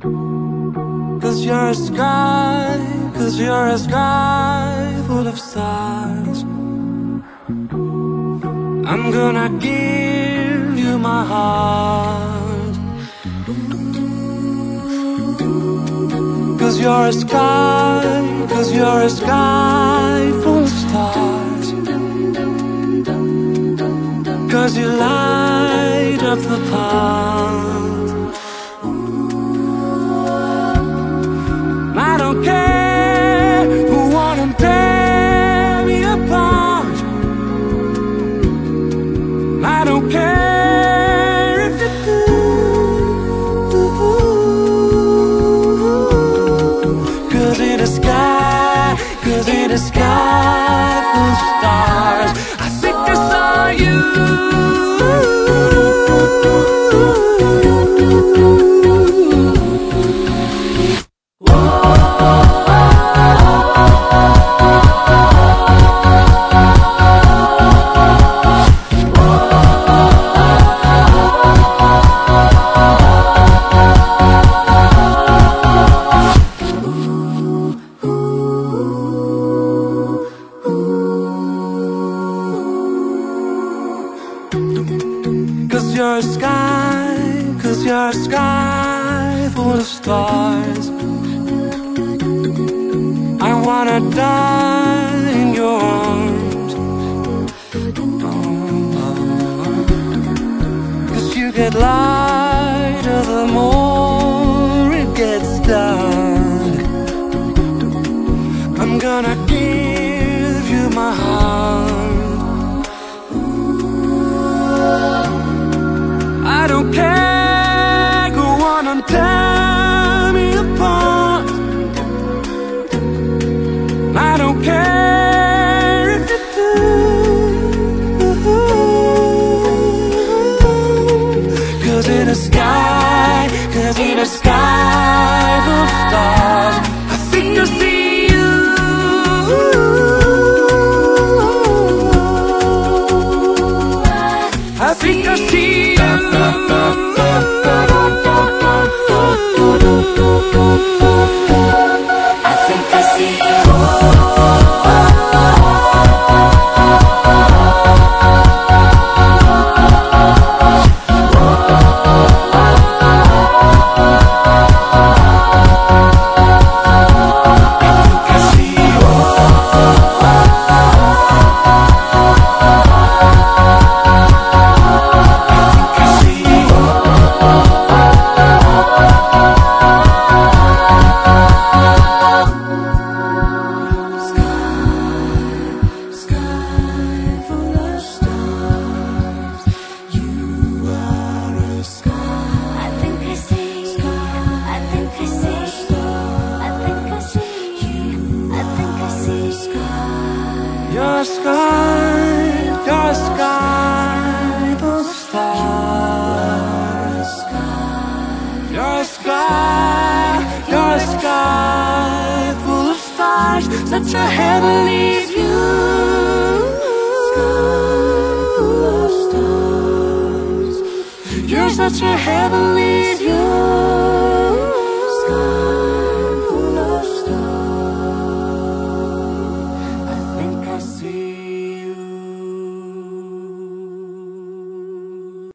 'Cause you're a sky, 'cause you're a sky full of stars. I'm gonna give you my heart. 'Cause you're a sky, 'cause you're a sky full of stars. 'Cause you light up the path. I don't care who wanna tear me apart. I don't care if you do. 'Cause in the sky, 'cause in the sky full of stars, I think I saw you. Cause you're a sky, 'cause you're a sky full of stars. I wanna die in your arms. 'Cause you get lighter the more it gets dark. I'm gonna give you my heart. I don't care, go on and tear me apart. I don't care if you do. 'Cause in the sky, 'cause in the sky full of stars, I think I see you. I think I see you. I think I see you. Your sky, your sky full of stars. Your sky, your sky full of stars. Such a heavenly view. Full of stars. You're such a heavenly view. Sky full of stars. I think I see